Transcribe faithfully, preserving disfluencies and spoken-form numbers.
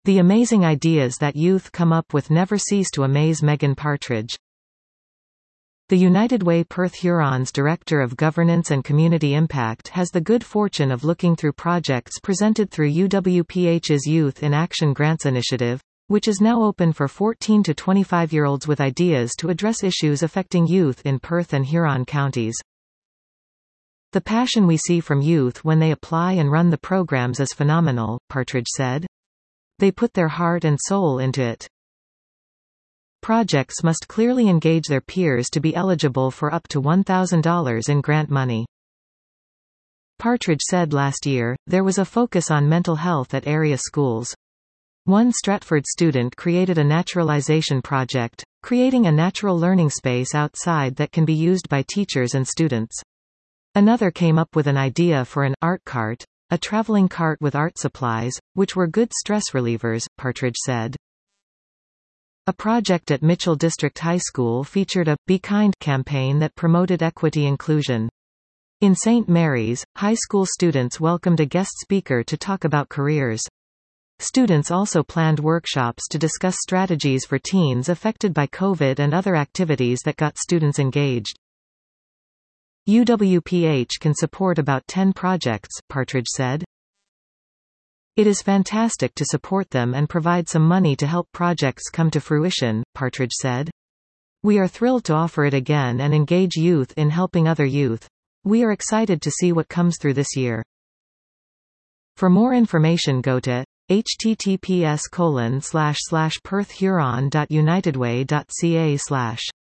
The amazing ideas that youth come up with never cease to amaze Megan Partridge. The United Way Perth Hurons Director of Governance and Community Impact has the good fortune of looking through projects presented through U W P H's Youth in Action Grants Initiative, which is now open for fourteen to twenty-five-year-olds with ideas to address issues affecting youth in Perth and Huron counties. The passion we see from youth when they apply and run the programs is phenomenal, Partridge said. They put their heart and soul into it. Projects must clearly engage their peers to be eligible for up to one thousand dollars in grant money. Partridge said last year, there was a focus on mental health at area schools. One Stratford student created a naturalization project, creating a natural learning space outside that can be used by teachers and students. Another came up with an idea for an art cart, a traveling cart with art supplies, which were good stress relievers, Partridge said. A project at Mitchell District High School featured a Be Kind campaign that promoted equity inclusion. In Saint Mary's, high school students welcomed a guest speaker to talk about careers. Students also planned workshops to discuss strategies for teens affected by COVID and other activities that got students engaged. U W P H can support about ten projects, Partridge said. It is fantastic to support them and provide some money to help projects come to fruition, Partridge said. We are thrilled to offer it again and engage youth in helping other youth. We are excited to see what comes through this year. For more information go to https colon slash slash perthhuron dot unitedway dot ca slash